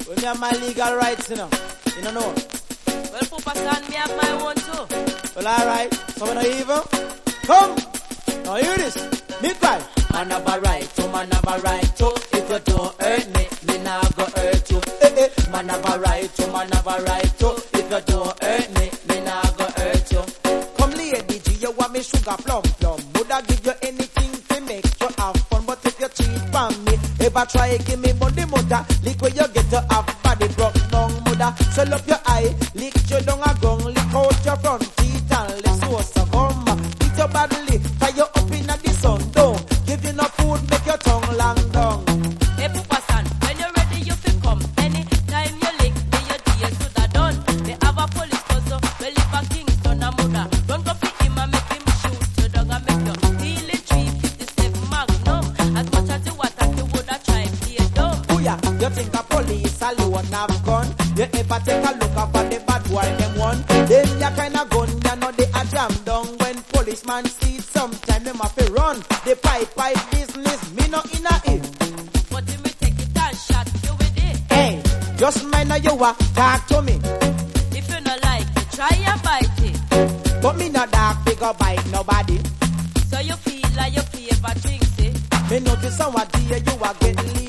Well, me have my legal rights, you know. You don't know. Well, Papa San, me have my one too. Well, alright. So when I evil, come. Now hear this. Me cry. Man have a right to, man have a right to. If you don't hurt me, me nah go hurt you. Man have a right to, man have a right to. If you don't hurt me, me nah go hurt you. Come lady G, you want me sugar plum plum. Would I give you anything to make you have fun? But if you cheat on me, ever try give me money mother. Lick where you get to have body broke down mother. Swell up your eye, lick your down a gong. Lick out your front teeth and lick so come. Eat your badly, tie you up in the sun. Don't give you no food, make your tongue long down. Hey, Papa San, when you're ready, you feel come. Anytime you lick me, your dears should have done. They have a police puzzle, we live a Kingston, a mother. Run go pick him and make him shoot your dog and make you feel it 357 Magnum. As much as you attack, you would have tried to be a dumb. Booyah, you think a police alone have gun? You ever take a look up at the bad boy them one? Then you kinda gun, you know they a jam down. When policeman see it, sometime them have to run. The pipe business, me no in a it. But if me take it and shot you with it. Hey, just mind how you talk to me. If you not like it, try and bite it. But me not dark, big or bite nobody. So you feel like you play for drinks, eh? Me notice someone